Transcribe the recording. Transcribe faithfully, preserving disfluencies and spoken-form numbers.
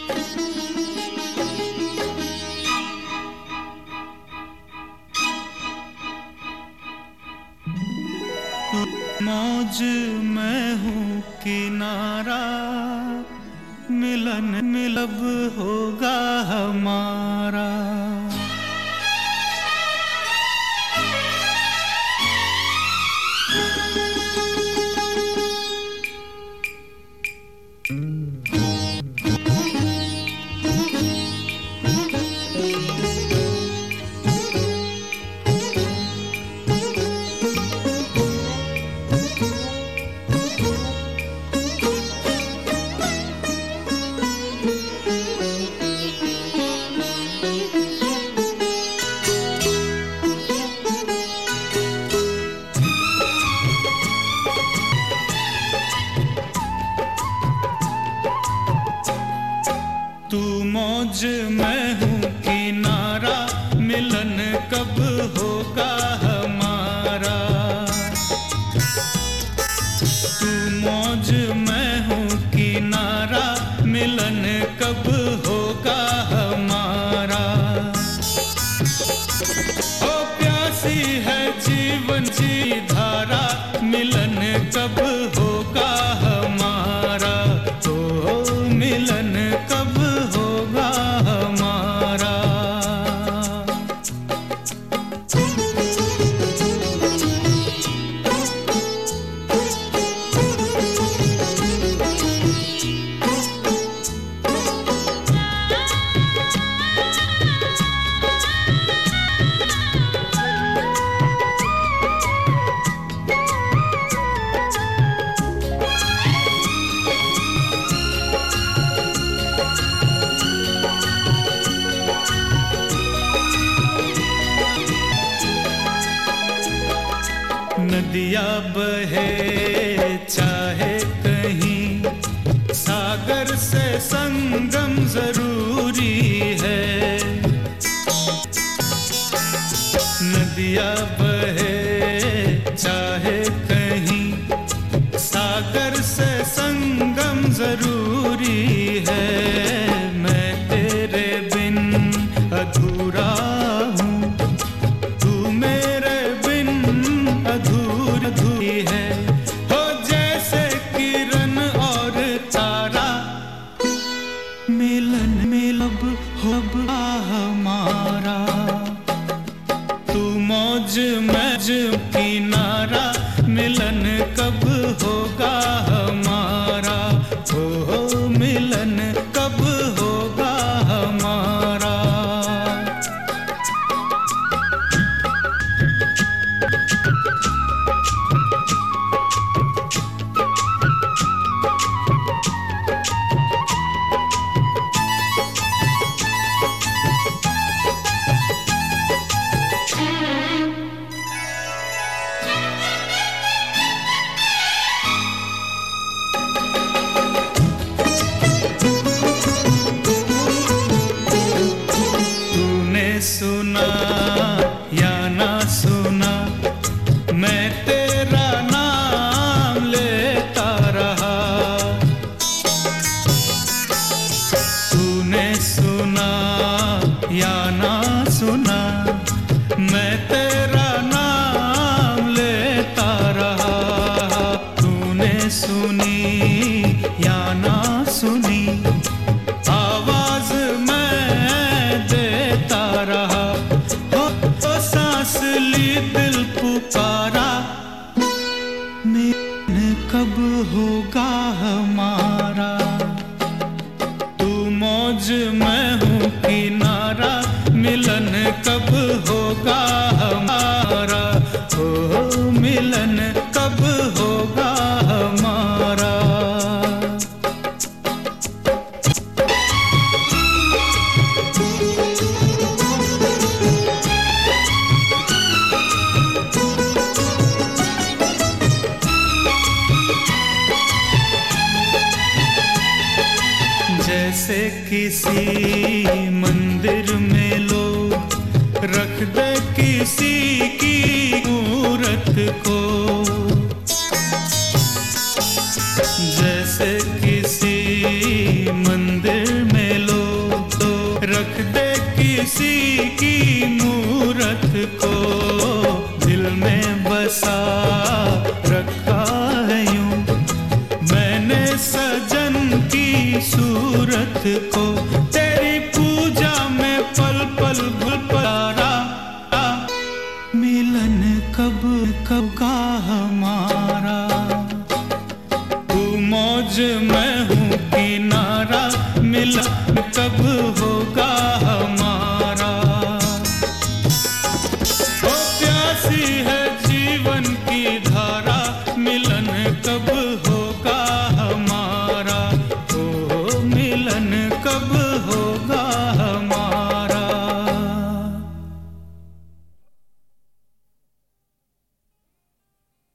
मौज मैं हूँ किनारा, मिलन मिलब होगा हमारा। तू मौज मैं हूँ किनारा, मिलन कब होगा हमारा। तू मौज मैं हूँ किनारा, मिलन कब होगा हमारा। ओ प्यासी है जीवन की धारा, मिलन कब होगा हमारा। ओ मिलन कब होगा हमारा। नदिया बहे चाहे कहीं, सागर से संगम जरूरी है। नदिया बहे चाहे कहीं, सागर से संगम जरूरी है। मैं तेरे बिन अधूरा हूँ, तू मेरे बिन अधूरी है। हो जैसे किरण और तारा, मिलन मिलब होगा हमारा। तू मौज मैज किनारा, मिलन कब होगा हमारा। हो मिलन कब होगा हमारा। सुना या ना सुना, मैं तेरा नाम लेता रहा। तूने सुना या ना सुना, मैं तेरा नाम लेता रहा। तूने सुनी या ना सुनी, आवाज मैं देता रहा। हो तो सांस ली दिल पुकारा, मिलन कब होगा हमारा। तू मौज मैं हूँ किनारा, मिलन कब होगा हमारा। हो मिलन कब होगा हमारा। जैसे किसी मंदिर में लोग रख दे किसी की मूरत को, जैसे किसी मंदिर में किसी की मूरत को दिल में बसा रखा है यूं, मैंने सजन की सूरत को तेरी पूजा में पल पल भूल पला। मिलन कब कब का हमारा, तू मौज मैं हूँ किनारा, मिलन कब